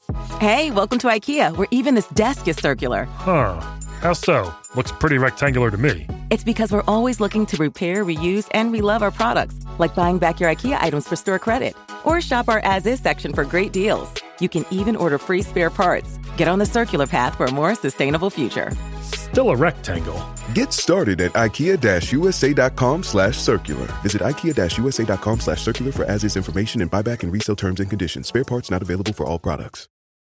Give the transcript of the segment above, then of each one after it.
Hey, welcome to IKEA, where even this desk is circular. Huh. How so? Looks pretty rectangular to me. It's because we're always looking to repair, reuse, and relove our products, like buying back your IKEA items for store credit. Or shop our as-is section for great deals. You can even order free spare parts. Get on the circular path for a more sustainable future. Still a rectangle. Get started at IKEA-USA.com/circular. Visit IKEA-USA.com/circular for as-is information and buyback and resale terms and conditions. Spare parts not available for all products.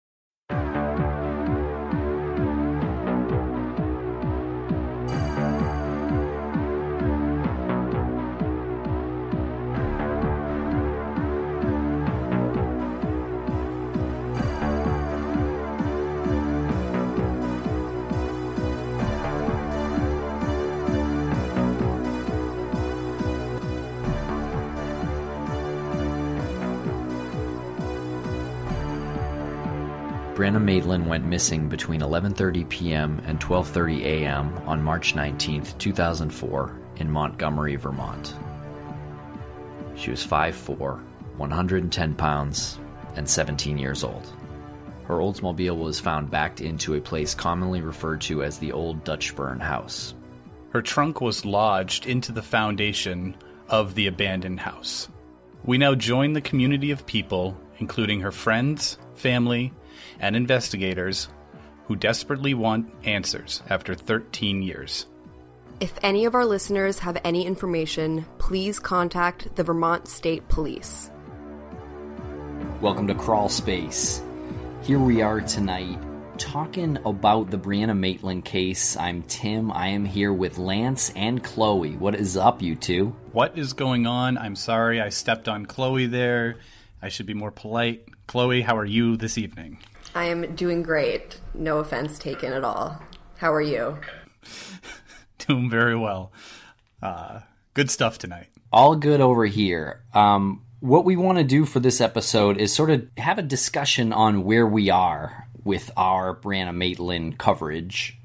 Brianna Maitland went missing between 11:30 p.m. and 12:30 a.m. on March 19, 2004, in Montgomery, Vermont. She was 5'4", 110 pounds, and 17 years old. Her Oldsmobile was found backed into a place commonly referred to as the Old Dutchburn House. Her trunk was lodged into the foundation of the abandoned house. We now join the community of people, including her friends, family, and investigators who desperately want answers after 13 years. If any of our listeners have any information, please contact the Vermont State Police. Welcome to Crawl Space. Here we are tonight talking about the Brianna Maitland case. I'm Tim. I am here with Lance and Chloe. What is up, you two? What is going on? I'm sorry I stepped on Chloe there. I should be more polite. Chloe, how are you this evening? I am doing great. No offense taken at all. How are you? Doing very well. Good stuff tonight. All good over here. What we want to do for this episode is sort of have a discussion on where we are with our Brianna Maitland coverage.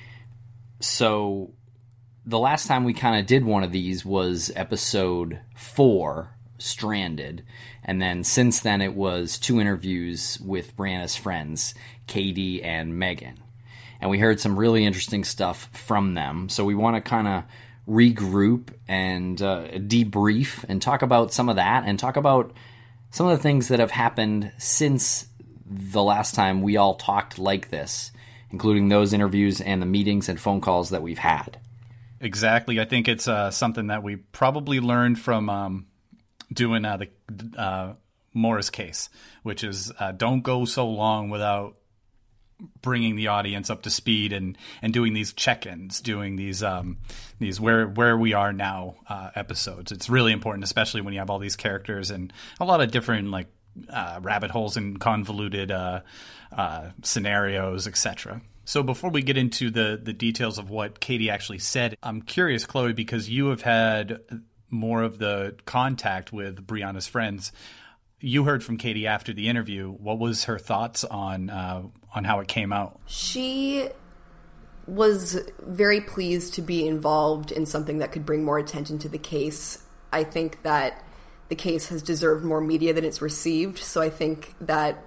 So the last time we kind of did one of these was episode 4, Stranded. And then since then it was 2 interviews with Brianna's friends, Katie and Megan. And we heard some really interesting stuff from them. So we want to kind of regroup and debrief and talk about some of that and talk about some of the things that have happened since the last time we all talked like this, including those interviews and the meetings and phone calls that we've had. Exactly. I think it's something that we probably learned from doing the Morris case, which is don't go so long without bringing the audience up to speed and doing these check-ins, doing these where we are now episodes. It's really important, especially when you have all these characters and a lot of different rabbit holes and convoluted scenarios, etc. So before we get into the details of what Katie actually said, I'm curious, Chloe, because you have had more of the contact with Brianna's friends. You heard from Katie after the interview. What was her thoughts on how it came out? She was very pleased to be involved in something that could bring more attention to the case. I think that the case has deserved more media than it's received, so I think that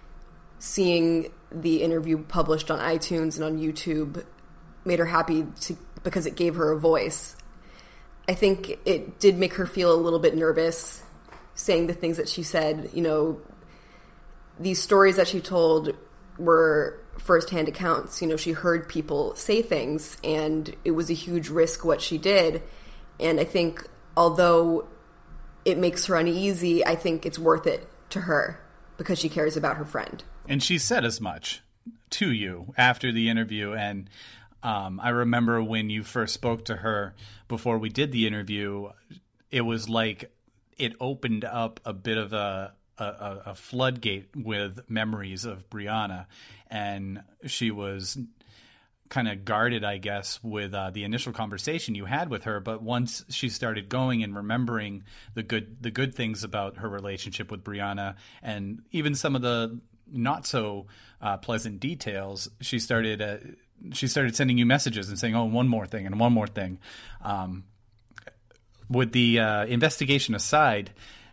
seeing the interview published on iTunes and on YouTube made her happy because it gave her a voice. I think it did make her feel a little bit nervous saying the things that she said. You know, these stories that she told were firsthand accounts. You know, she heard people say things, and it was a huge risk what she did. And I think although it makes her uneasy, I think it's worth it to her because she cares about her friend. And she said as much to you after the interview. And I remember when you first spoke to her before we did the interview, it was like it opened up a bit of a floodgate with memories of Brianna. And she was kind of guarded, I guess, with the initial conversation you had with her. But once she started going and remembering the good things about her relationship with Brianna, and even some of the not so pleasant details, she started sending you messages and saying, "Oh, one more thing and one more thing." With the investigation aside,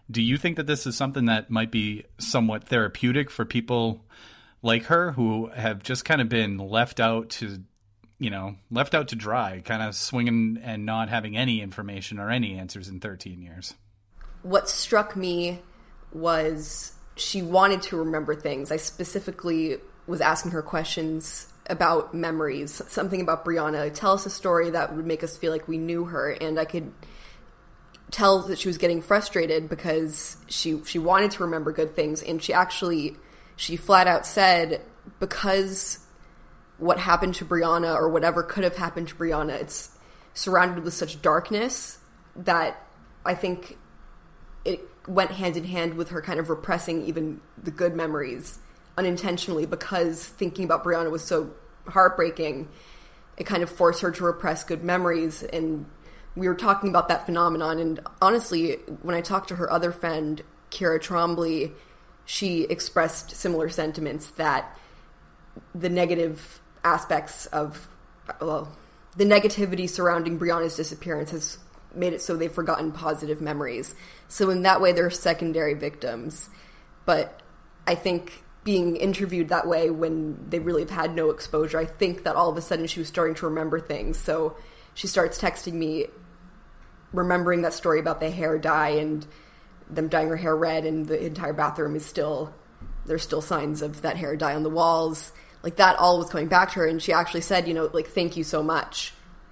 Do you think that this is something that might be somewhat therapeutic for people like her who have just kind of been left out to dry, kind of swinging and not having any information or any answers in 13 years? What struck me was she wanted to remember things. I specifically was asking her questions about memories, something about Brianna. Tell us a story that would make us feel like we knew her. And I could tell that she was getting frustrated because she wanted to remember good things. And she flat out said, because what happened to Brianna, or whatever could have happened to Brianna, it's surrounded with such darkness that I think it went hand in hand with her kind of repressing even the good memories unintentionally, because thinking about Brianna was so heartbreaking. It kind of forced her to repress good memories. And we were talking about that phenomenon. And honestly, when I talked to her other friend, Kira Trombley, she expressed similar sentiments, that the negative aspects of, the negativity surrounding Brianna's disappearance has made it so they've forgotten positive memories. So in that way, they're secondary victims. But I think being interviewed that way when they really have had no exposure, I think that all of a sudden she was starting to remember things. So she starts texting me, remembering that story about the hair dye and them dyeing her hair red, and the entire bathroom is there's still signs of that hair dye on the walls. Like, that all was coming back to her, and she actually said, thank you so much.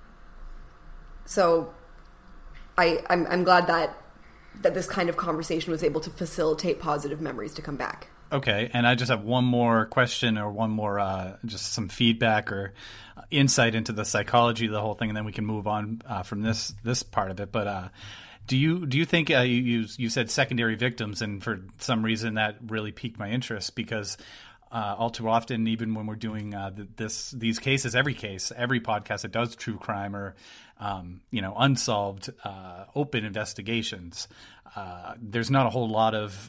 So I'm glad that this kind of conversation was able to facilitate positive memories to come back. Okay, and I just have one more question, or one more just some feedback or insight into the psychology of the whole thing, and then we can move on from this part of it. But do you think you said secondary victims, and for some reason that really piqued my interest, because all too often, even when we're doing these cases, every podcast that does true crime or unsolved open investigations, there's not a whole lot of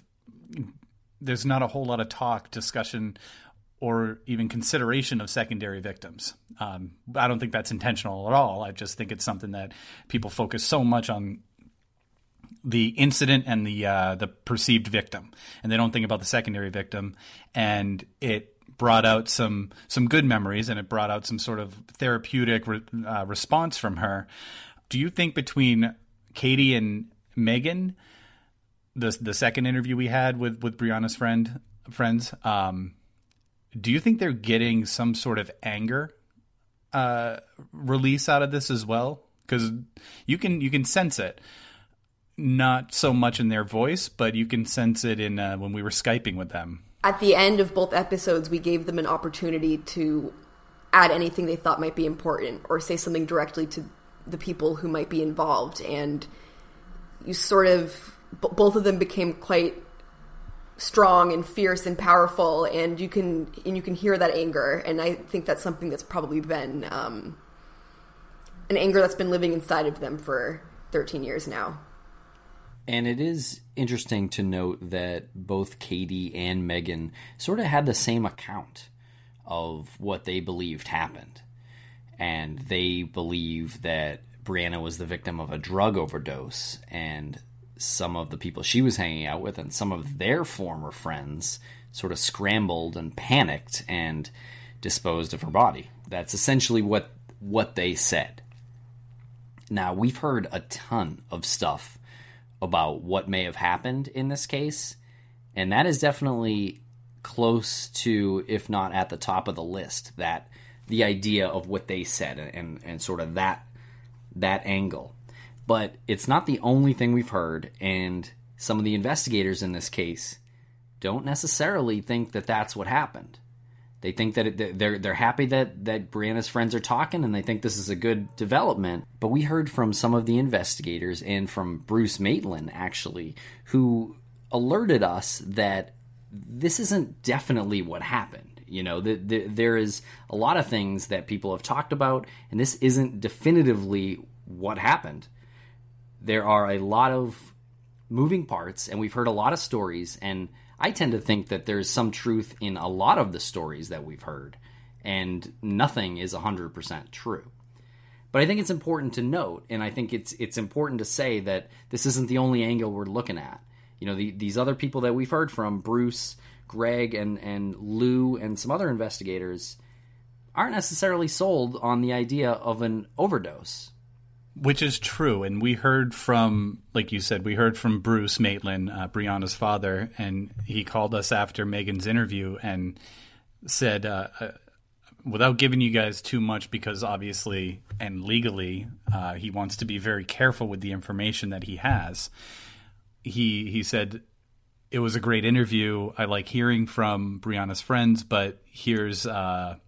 talk, discussion, or even consideration of secondary victims. I don't think that's intentional at all. I just think it's something that people focus so much on the incident and the perceived victim, and they don't think about the secondary victim. And it brought out some good memories, and it brought out some sort of therapeutic response from her. Do you think between Katie and Megan, the second interview we had with Brianna's friends, do you think they're getting some sort of anger release out of this as well? Because you can sense it, not so much in their voice, but you can sense it in when we were Skyping with them. At the end of both episodes, we gave them an opportunity to add anything they thought might be important, or say something directly to the people who might be involved. And you sort of, both of them became quite strong and fierce and powerful, and you can hear that anger. And I think that's something that's probably been an anger that's been living inside of them for 13 years now. And it is interesting to note that both Katie and Megan sort of had the same account of what they believed happened. And they believe that Brianna was the victim of a drug overdose, and some of the people she was hanging out with and some of their former friends sort of scrambled and panicked and disposed of her body. That's essentially what they said. Now, we've heard a ton of stuff about what may have happened in this case, and that is definitely close to, if not at the top of the list, that the idea of what they said and sort of that angle. But it's not the only thing we've heard, and some of the investigators in this case don't necessarily think that that's what happened. They think that they're happy that Brianna's friends are talking, and they think this is a good development. But we heard from some of the investigators, and from Bruce Maitland, actually, who alerted us that this isn't definitely what happened. There is a lot of things that people have talked about, and this isn't definitively what happened. There are a lot of moving parts, and we've heard a lot of stories, and I tend to think that there's some truth in a lot of the stories that we've heard, and nothing is 100% true. But I think it's important to note, and I think it's important to say that this isn't the only angle we're looking at. these other people that we've heard from, Bruce, Greg, and Lou, and some other investigators, aren't necessarily sold on the idea of an overdose. Which is true. And we heard from, like you said, we heard from Bruce Maitland, Brianna's father, and he called us after Megan's interview and said, without giving you guys too much, because obviously and legally he wants to be very careful with the information that he has, he said, it was a great interview. I like hearing from Brianna's friends, but here's a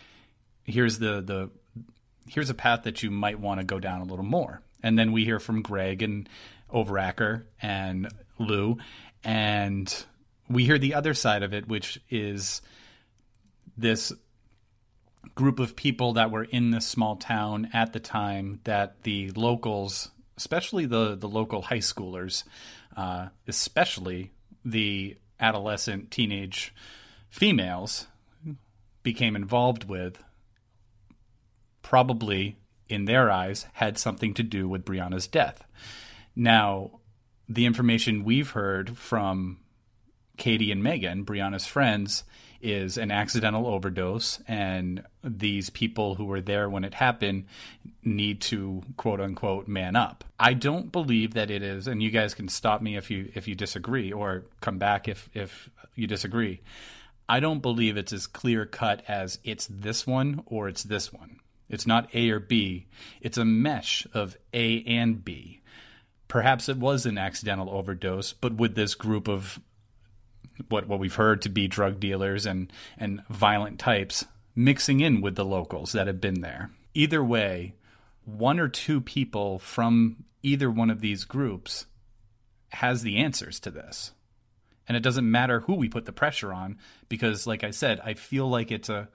path that you might want to go down a little more. And then we hear from Greg and Overacker and Lou, and we hear the other side of it, which is this group of people that were in this small town at the time that the locals, especially the local high schoolers, especially the adolescent teenage females, became involved with, probably, in their eyes, had something to do with Brianna's death. Now, the information we've heard from Katie and Megan, Brianna's friends, is an accidental overdose, and these people who were there when it happened need to, quote-unquote, man up. I don't believe that it is, and you guys can stop me if you disagree, or come back if you disagree. I don't believe it's as clear-cut as it's this one or it's this one. It's not A or B. It's a mesh of A and B. Perhaps it was an accidental overdose, but with this group of what we've heard to be drug dealers and violent types mixing in with the locals that have been there. Either way, one or two people from either one of these groups has the answers to this. And it doesn't matter who we put the pressure on, because, like I said, I feel like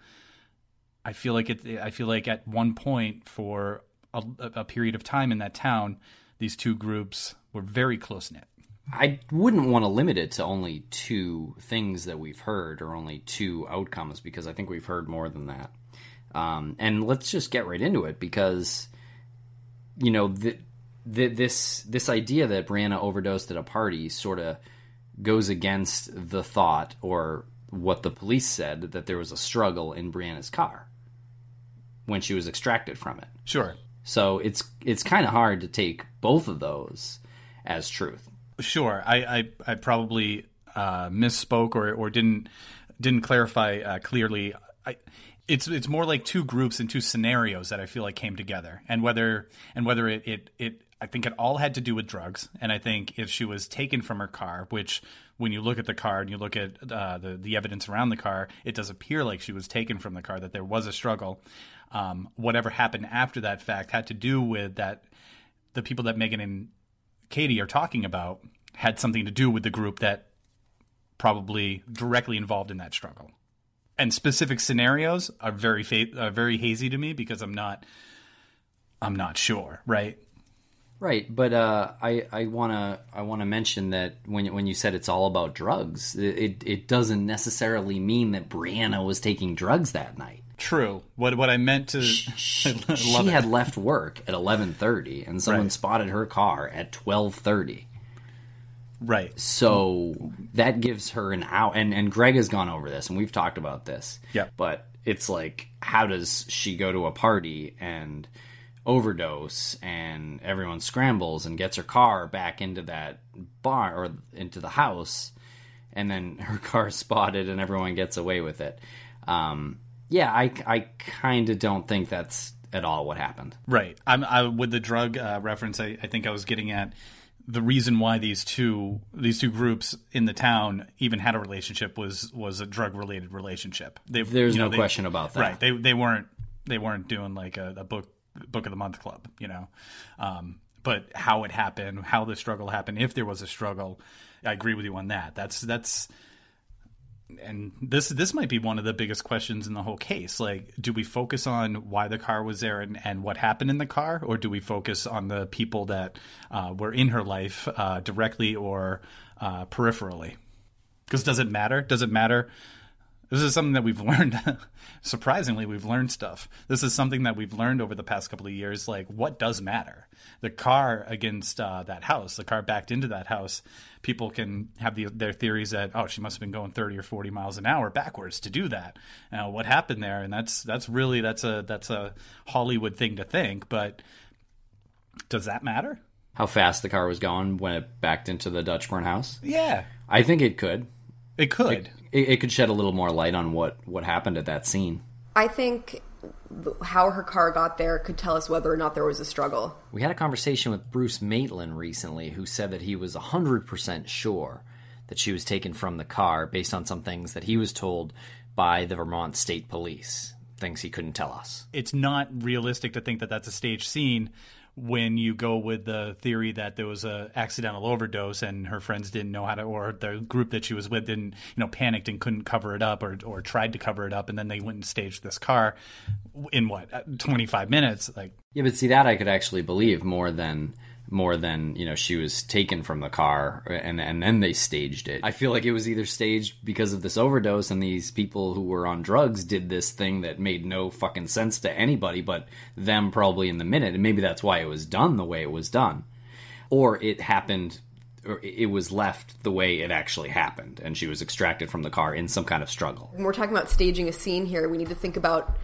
at one point for a period of time in that town, these two groups were very close-knit. I wouldn't want to limit it to only two things that we've heard, or only two outcomes, because I think we've heard more than that. And let's just get right into it, because, this idea that Brianna overdosed at a party sort of goes against the thought, or what the police said, that there was a struggle in Brianna's car when she was extracted from it. Sure. So it's kind of hard to take both of those as truth. Sure. I probably misspoke or didn't clarify clearly. It's more like two groups and two scenarios that I feel like came together, and whether it I think it all had to do with drugs. And I think if she was taken from her car, which when you look at the car and you look at the evidence around the car, it does appear like she was taken from the car, that there was a struggle. Whatever happened after that fact had to do with that the people that Megan and Katie are talking about had something to do with the group that probably directly involved in that struggle. And specific scenarios are very hazy to me, because I'm not sure, right? Right, but I wanna mention that when you said it's all about drugs, it doesn't necessarily mean that Brianna was taking drugs that night. True. What I meant to she had left work at 11:30, and someone spotted her car at 12:30. Right. So that gives her an hour, and Greg has gone over this, and we've talked about this. Yeah. But it's like, how does she go to a party and overdose, and everyone scrambles and gets her car back into that bar or into the house, and then her car's spotted and everyone gets away with it? Yeah, I kind of don't think that's at all what happened. Right. I with the drug reference, I think I was getting at the reason why these two groups in the town even had a relationship was a drug related relationship. There's no question about that. Right. They weren't doing like a book of the month club, but how it happened, how the struggle happened, if there was a struggle, I agree with you on that. That's and this might be one of the biggest questions in the whole case. Like, do we focus on why the car was there and what happened in the car, or do we focus on the people that were in her life directly or peripherally? Because does it matter? Does it matter? This is something that we've learned. Surprisingly, we've learned stuff. This is something that we've learned over the past couple of years. Like, what does matter? The car against that house, the car backed into that house, people can have their theories that, oh, she must have been going 30 or 40 miles an hour backwards to do that. What happened there? And that's a Hollywood thing to think. But does that matter? How fast the car was going when it backed into the Dutchburn house? Yeah. I think it could. It could. It could shed a little more light on what happened at that scene. I think how her car got there could tell us whether or not there was a struggle. We had a conversation with Bruce Maitland recently, who said that he was 100% sure that she was taken from the car based on some things that he was told by the Vermont State Police, things he couldn't tell us. It's not realistic to think that that's a staged scene when you go with the theory that there was a accidental overdose and her friends didn't know how to, or the group that she was with didn't, panicked and couldn't cover it up or tried to cover it up, and then they went and staged this car in 25 minutes. Yeah, but see, that I could actually believe more than she was taken from the car and then they staged it. I feel like it was either staged because of this overdose and these people who were on drugs did this thing that made no fucking sense to anybody but them probably in the minute, and maybe that's why it was done the way it was done. Or it happened, or it was left the way it actually happened and she was extracted from the car in some kind of struggle. When we're talking about staging a scene here, we need to think about,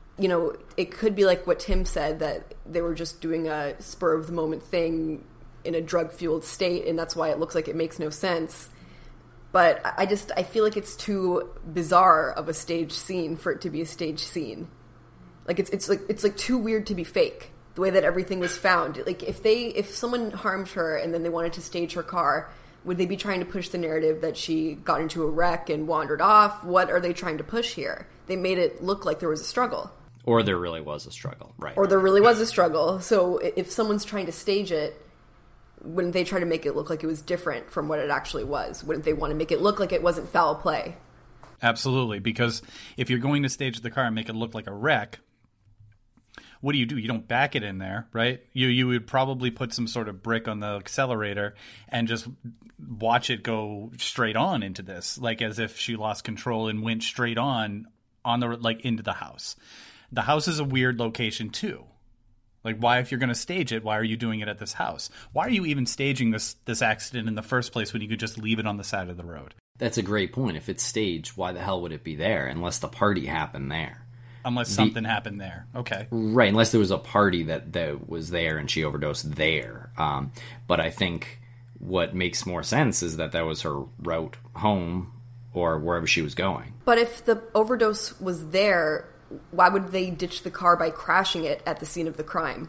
it could be like what Tim said, that they were just doing a spur-of-the-moment thing in a drug-fueled state, and that's why it looks like it makes no sense. But I feel like it's too bizarre of a staged scene for it to be a staged scene. Like, it's like too weird to be fake, the way that everything was found. Like, if someone harmed her and then they wanted to stage her car, would they be trying to push the narrative that she got into a wreck and wandered off? What are they trying to push here? They made it look like there was a struggle. Or there really was a struggle, right? Or there really was a struggle. So if someone's trying to stage it, wouldn't they try to make it look like it was different from what it actually was? Wouldn't they want to make it look like it wasn't foul play? Absolutely, because if you're going to stage the car and make it look like a wreck, what do? You don't back it in there, right? You would probably put some sort of brick on the accelerator and just watch it go straight on into this, like as if she lost control and went straight on the into the house. The house is a weird location too. Like, why, if you're going to stage it, why are you doing it at this house? Why are you even staging this accident in the first place when you could just leave it on the side of the road? That's a great point. If it's staged, why the hell would it be there unless the party happened there? Unless something happened there. Okay. Right, unless there was a party that was there and she overdosed there. But I think what makes more sense is that was her route home or wherever she was going. But if the overdose was there, why would they ditch the car by crashing it at the scene of the crime?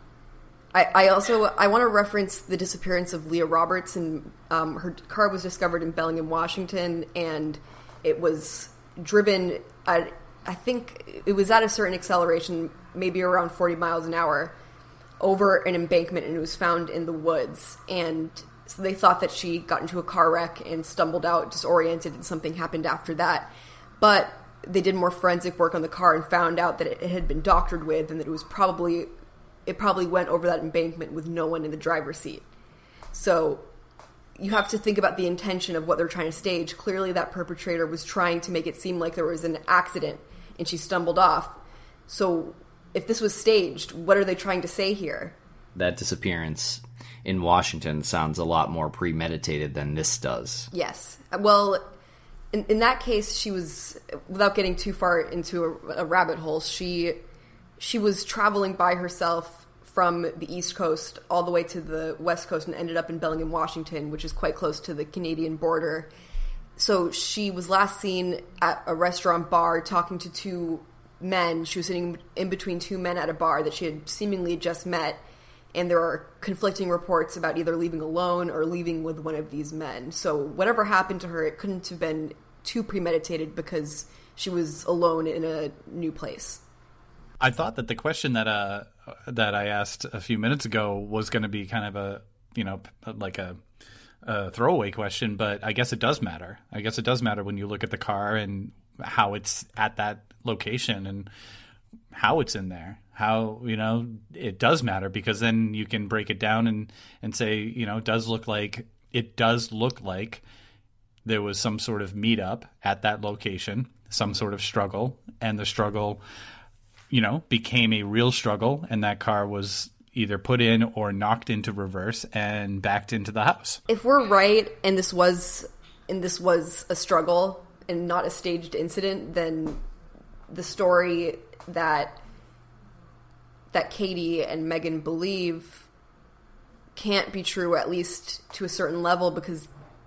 I want to reference the disappearance of Leah Roberts, and her car was discovered in Bellingham, Washington, and it was driven at, I think it was at a certain acceleration, maybe around 40 miles an hour, over an embankment, and it was found in the woods. And so they thought that she got into a car wreck and stumbled out, disoriented, and something happened after that. But they did more forensic work on the car and found out that it had been doctored with, and that it probably went over that embankment with no one in the driver's seat. So you have to think about the intention of what they're trying to stage. Clearly that perpetrator was trying to make it seem like there was an accident and she stumbled off. So if this was staged, what are they trying to say here? That disappearance in Washington sounds a lot more premeditated than this does. Yes. Well, in that case, she was, without getting too far into a rabbit hole, she was traveling by herself from the East Coast all the way to the West Coast and ended up in Bellingham, Washington, which is quite close to the Canadian border. So she was last seen at a restaurant bar talking to two men. She was sitting in between two men at a bar that she had seemingly just met, and there are conflicting reports about either leaving alone or leaving with one of these men. So whatever happened to her, it couldn't have been too premeditated because she was alone in a new place. I thought that the question that I asked a few minutes ago was going to be kind of a throwaway question, but I guess it does matter. I guess it does matter when you look at the car and how it's at that location and how it's in there. How, it does matter, because then you can break it down and say, it does look like there was some sort of meetup at that location. some sort of struggle, and the struggle, you know, became a real struggle, and that car was either put in or knocked into reverse and backed into the house. If we're right, and this was a struggle and not a staged incident, then the story that Katie and Megan believe can't be true, at least to a certain level, because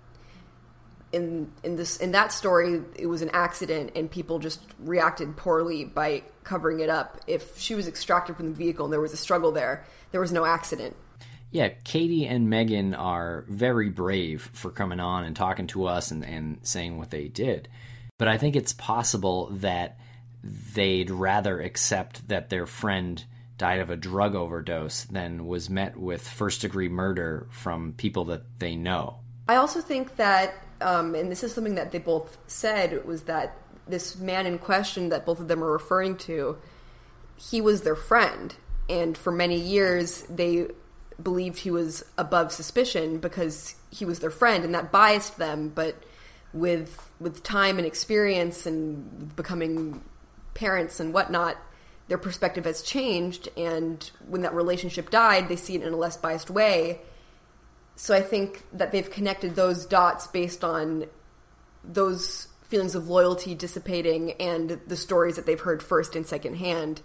in that story it was an accident and people just reacted poorly by covering it up. If she was extracted from the vehicle and there was a struggle there was no accident. Yeah, Katie and Megan are very brave for coming on and talking to us and saying what they did. But I think it's possible that they'd rather accept that their friend died of a drug overdose than was met with first-degree murder from people that they know. I also think that, and this is something that they both said, was that this man in question that both of them are referring to, he was their friend. And for many years, they believed he was above suspicion because he was their friend, and that biased them. But with time and experience and becoming parents and whatnot, their perspective has changed, and when that relationship died, they see it in a less biased way. So I think that they've connected those dots based on those feelings of loyalty dissipating and the stories that they've heard first and second hand.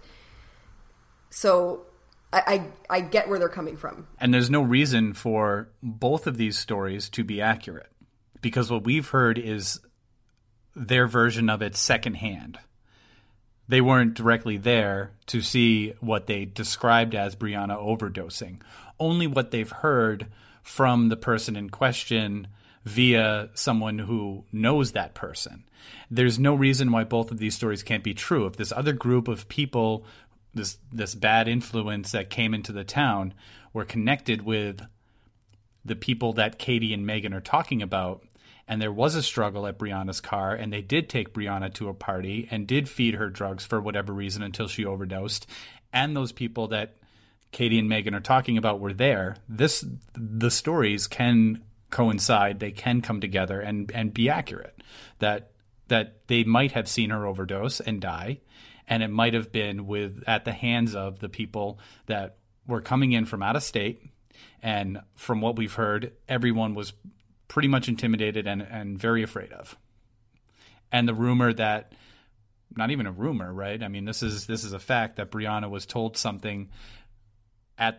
So I get where they're coming from. And there's no reason for both of these stories to be accurate, because what we've heard is their version of it secondhand. They weren't directly there to see what they described as Brianna overdosing. Only what they've heard from the person in question via someone who knows that person. There's no reason why both of these stories can't be true. If this other group of people, this bad influence that came into the town, were connected with the people that Katie and Megan are talking about, and there was a struggle at Brianna's car, and they did take Brianna to a party and did feed her drugs for whatever reason until she overdosed, and those people that Katie and Megan are talking about were there, the stories can coincide, they can come together and be accurate. That they might have seen her overdose and die, and it might have been at the hands of the people that were coming in from out of state, and from what we've heard, everyone was pretty much intimidated and very afraid of. And the rumor that, not even a rumor, right? I mean, this is a fact that Brianna was told something at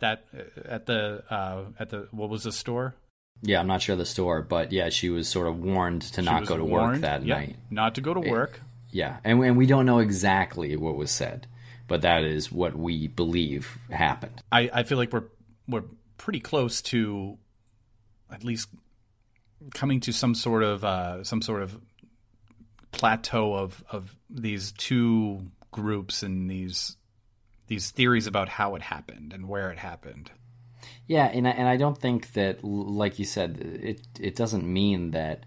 the what was the store? Yeah, I'm not sure the store, but yeah, she was sort of warned to not go to work that night. Not to go to work. Yeah, and we don't know exactly what was said, but that is what we believe happened. I feel like we're pretty close to at least coming to some sort of plateau of these two groups and these theories about how it happened and where it happened. Yeah, and I don't think that, like you said, it doesn't mean that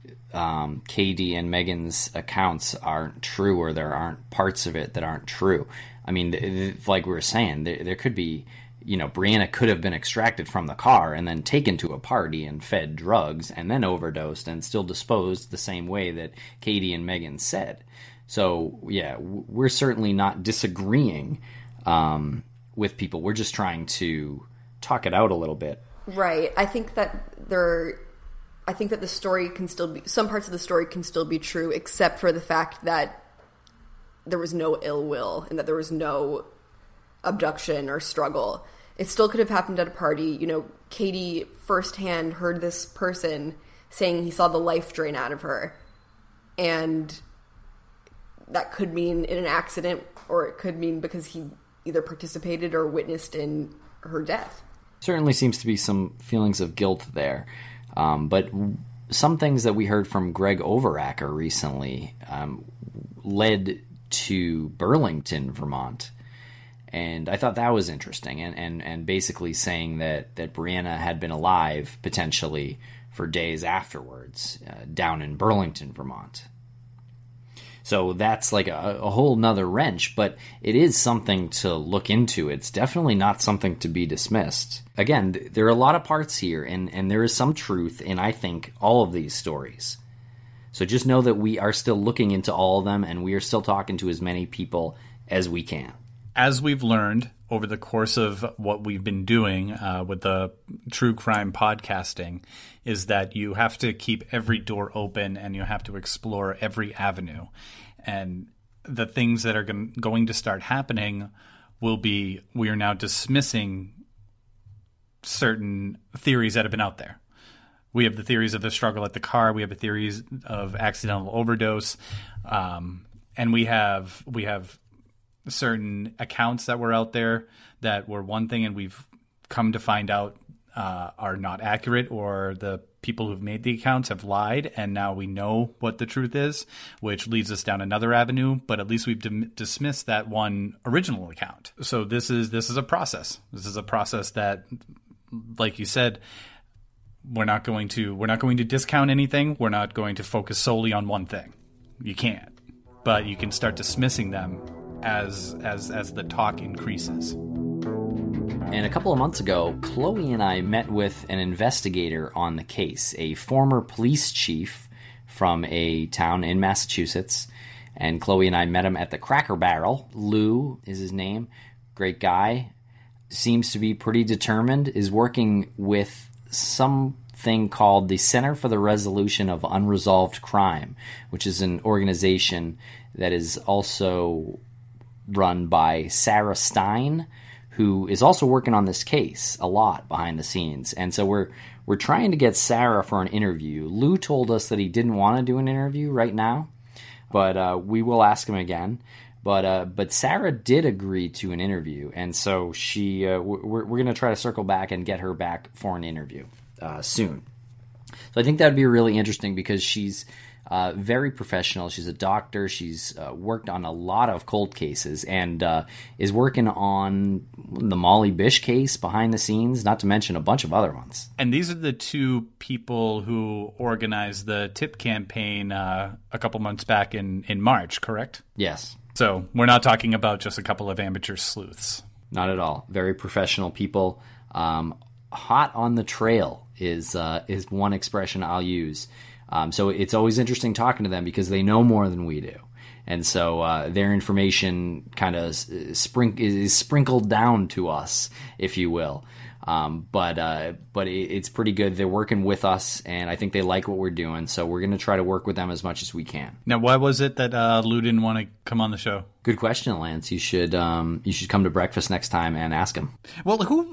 Katie and Megan's accounts aren't true, or there aren't parts of it that aren't true. I mean, like we were saying, there could be, Brianna could have been extracted from the car and then taken to a party and fed drugs and then overdosed and still disposed the same way that Katie and Megan said. So, yeah, we're certainly not disagreeing with people. We're just trying to talk it out a little bit. Right. I think that the story can still be, some parts of the story can still be true, except for the fact that there was no ill will and that there was no abduction or struggle. It still could have happened at a party. Katie firsthand heard this person saying he saw the life drain out of her, and that could mean in an accident, or it could mean because he either participated or witnessed in her death. Certainly seems to be some feelings of guilt there. But some things that we heard from Greg Overacker recently led to Burlington, Vermont. And I thought that was interesting, and basically saying that Brianna had been alive, potentially, for days afterwards, down in Burlington, Vermont. So that's like a whole nother wrench, but it is something to look into. It's definitely not something to be dismissed. Again, there are a lot of parts here, and there is some truth in, I think, all of these stories. So just know that we are still looking into all of them, and we are still talking to as many people as we can. As we've learned over the course of what we've been doing with the true crime podcasting, is that you have to keep every door open and you have to explore every avenue. And the things that are going to start happening will be, we are now dismissing certain theories that have been out there. We have the theories of the struggle at the car. We have the theories of accidental overdose. And we have certain accounts that were out there that were one thing, and we've come to find out are not accurate, or the people who've made the accounts have lied, and now we know what the truth is, which leads us down another avenue. But at least we've dismissed that one original account. So this is a process. This is a process that, like you said, we're not going to discount anything. We're not going to focus solely on one thing. You can't, but you can start dismissing them as the talk increases. And a couple of months ago, Chloe and I met with an investigator on the case, a former police chief from a town in Massachusetts. And Chloe and I met him at the Cracker Barrel. Lou is his name. Great guy. Seems to be pretty determined. Is working with something called the Center for the Resolution of Unresolved Crime, which is an organization that is also run by Sarah Stein, who is also working on this case a lot behind the scenes. And so we're trying to get Sarah for an interview. Lou told us that he didn't want to do an interview right now, but we will ask him again. But Sarah did agree to an interview, and so we're going to try to circle back and get her back for an interview soon. So I think that would be really interesting because she's very professional. She's a doctor. She's worked on a lot of cold cases and is working on the Molly Bish case behind the scenes, not to mention a bunch of other ones. And these are the two people who organized the tip campaign a couple months back in March, correct? Yes. So we're not talking about just a couple of amateur sleuths. Not at all. Very professional people. Hot on the trail is one expression I'll use. So it's always interesting talking to them because they know more than we do. And so their information kind of is sprinkled down to us, if you will. But it's pretty good. They're working with us, and I think they like what we're doing. So we're going to try to work with them as much as we can. Now, why was it that Lou didn't want to come on the show? Good question, Lance. You should come to breakfast next time and ask him. Well,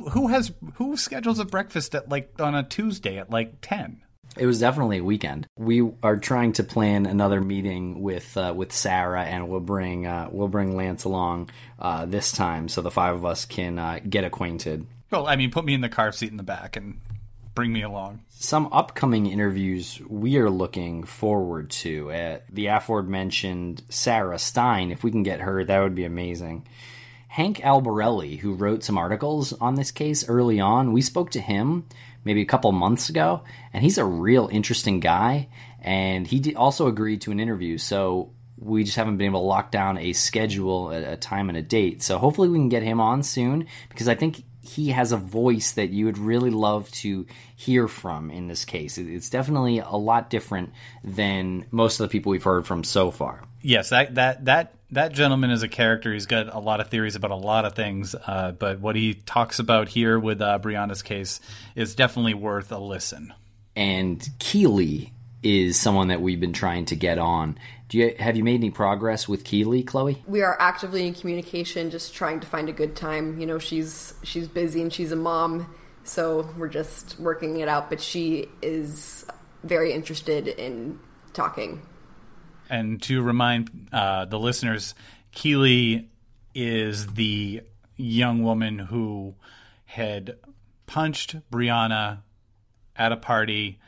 who schedules a breakfast at on a Tuesday at 10? It was definitely a weekend. We are trying to plan another meeting with Sarah, and we'll bring Lance along this time so the five of us can get acquainted. Well, I mean, put me in the car seat in the back and bring me along. Some upcoming interviews we are looking forward to. The aforementioned Sarah Stein, if we can get her, that would be amazing. Hank Albarelli, who wrote some articles on this case early on, we spoke to him maybe a couple months ago, and he's a real interesting guy, and he also agreed to an interview, so we just haven't been able to lock down a schedule, a time and a date. So hopefully we can get him on soon, because I think he has a voice that you would really love to hear from in this case. It's definitely a lot different than most of the people we've heard from so far. Yes, that gentleman is a character. He's got a lot of theories about a lot of things, but what he talks about here with Brianna's case is definitely worth a listen. And Keely is someone that we've been trying to get on. Have you made any progress with Keely, Chloe? We are actively in communication, just trying to find a good time. You know, she's busy and she's a mom, so we're just working it out. But she is very interested in talking. And to remind the listeners, Keely is the young woman who had punched Brianna at a party,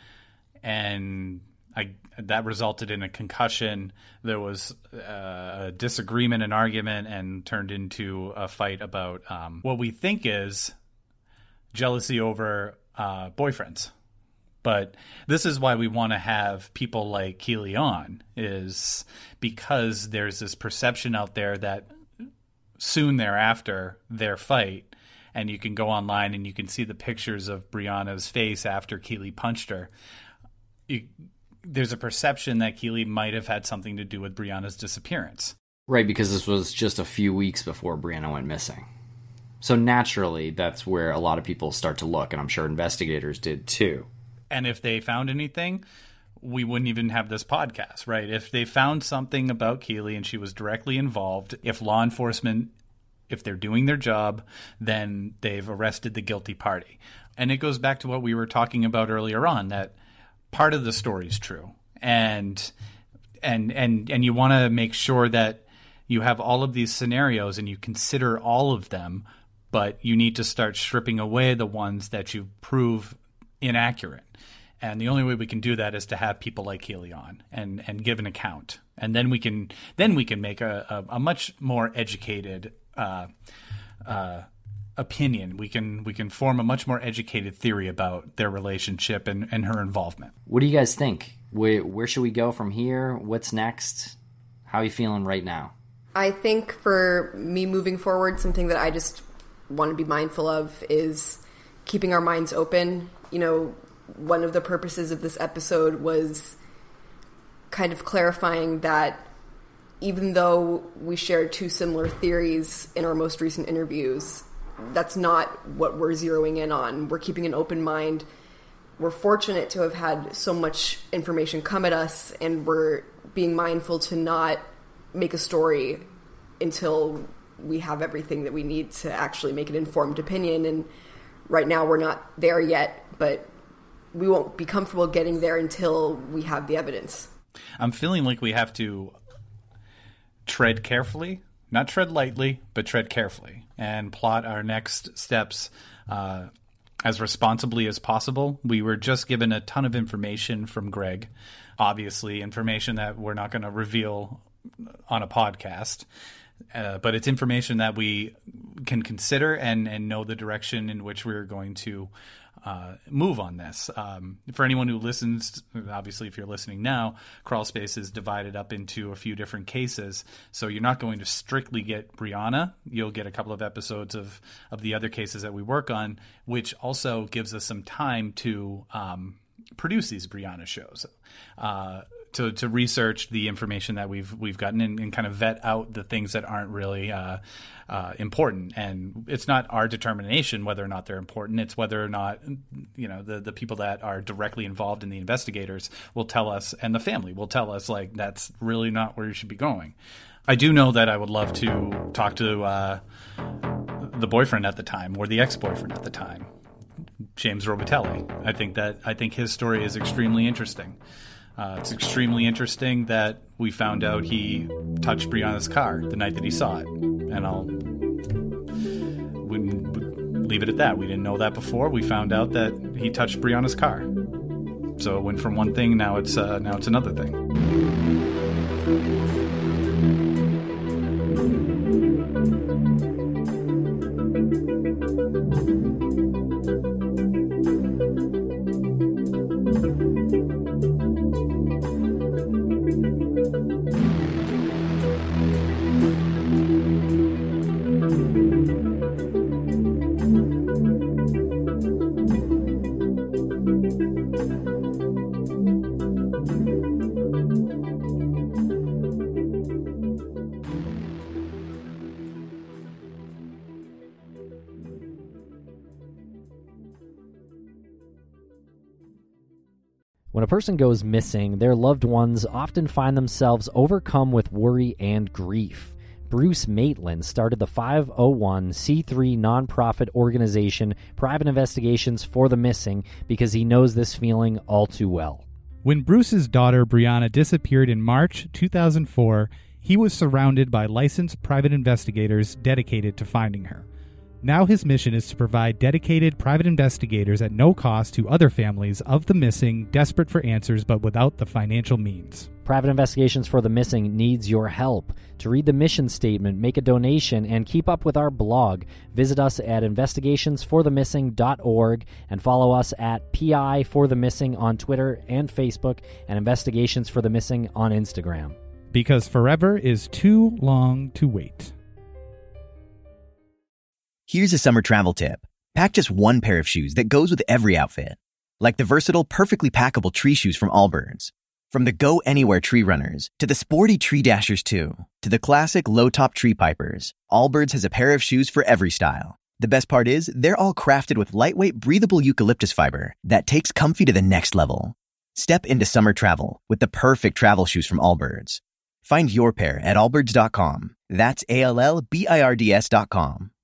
and that resulted in a concussion. There was a disagreement, an argument, and turned into a fight about what we think is jealousy over boyfriends. But this is why we want to have people like Keely on, is because there's this perception out there that soon thereafter their fight, and you can go online and you can see the pictures of Brianna's face after Keely punched her. there's a perception that Keely might have had something to do with Brianna's disappearance. Right, because this was just a few weeks before Brianna went missing. So naturally, that's where a lot of people start to look, and I'm sure investigators did too. And if they found anything, we wouldn't even have this podcast, right? If they found something about Keely and she was directly involved, if law enforcement, if they're doing their job, then they've arrested the guilty party. And it goes back to what we were talking about earlier on, that part of the story is true. And you want to make sure that you have all of these scenarios and you consider all of them, but you need to start stripping away the ones that you prove inaccurate. And the only way we can do that is to have people like Keely on and give an account. And then we can make a much more educated opinion. We can form a much more educated theory about their relationship and her involvement. What do you guys think? Where should we go from here? What's next? How are you feeling right now? I think for me moving forward, something that I just want to be mindful of is keeping our minds open. You know, one of the purposes of this episode was kind of clarifying that even though we shared two similar theories in our most recent interviews, that's not what we're zeroing in on. We're keeping an open mind. We're fortunate to have had so much information come at us, and we're being mindful to not make a story until we have everything that we need to actually make an informed opinion. And right now we're not there yet, but we won't be comfortable getting there until we have the evidence. I'm feeling like we have to tread carefully, not tread lightly, but tread carefully, and plot our next steps as responsibly as possible. We were just given a ton of information from Greg, obviously information that we're not going to reveal on a podcast, but it's information that we can consider and know the direction in which we're going to move on this. For anyone who listens, obviously if you're listening now, Crawl Space is divided up into a few different cases, so you're not going to strictly get Brianna. You'll get a couple of episodes of the other cases that we work on, which also gives us some time to produce these Brianna shows, to research the information that we've gotten and kind of vet out the things that aren't really important. And it's not our determination whether or not they're important. It's whether or not, you know, the people that are directly involved in the investigators will tell us, and the family will tell us, like, that's really not where you should be going. I do know that I would love to talk to the boyfriend at the time, or the ex-boyfriend at the time, James Robitelli. I think his story is extremely interesting. It's extremely interesting that we found out he touched Brianna's car the night that he saw it. And we leave it at that. We didn't know that before. We found out that he touched Brianna's car. So it went from one thing, now it's another thing. When a person goes missing, their loved ones often find themselves overcome with worry and grief. Bruce Maitland started the 501c3 nonprofit organization Private Investigations for the Missing because he knows this feeling all too well. When Bruce's daughter Brianna disappeared in March 2004, he was surrounded by licensed private investigators dedicated to finding her. Now his mission is to provide dedicated private investigators at no cost to other families of the missing, desperate for answers but without the financial means. Private Investigations for the Missing needs your help. To read the mission statement, make a donation, and keep up with our blog, visit us at investigationsforthemissing.org and follow us at PI for the Missing on Twitter and Facebook, and Investigations for the Missing on Instagram. Because forever is too long to wait. Here's a summer travel tip. Pack just one pair of shoes that goes with every outfit. Like the versatile, perfectly packable tree shoes from Allbirds. From the go-anywhere tree runners to the sporty tree dashers too, to the classic low-top tree pipers, Allbirds has a pair of shoes for every style. The best part is, they're all crafted with lightweight, breathable eucalyptus fiber that takes comfy to the next level. Step into summer travel with the perfect travel shoes from Allbirds. Find your pair at allbirds.com. That's ALLBIRDS.com.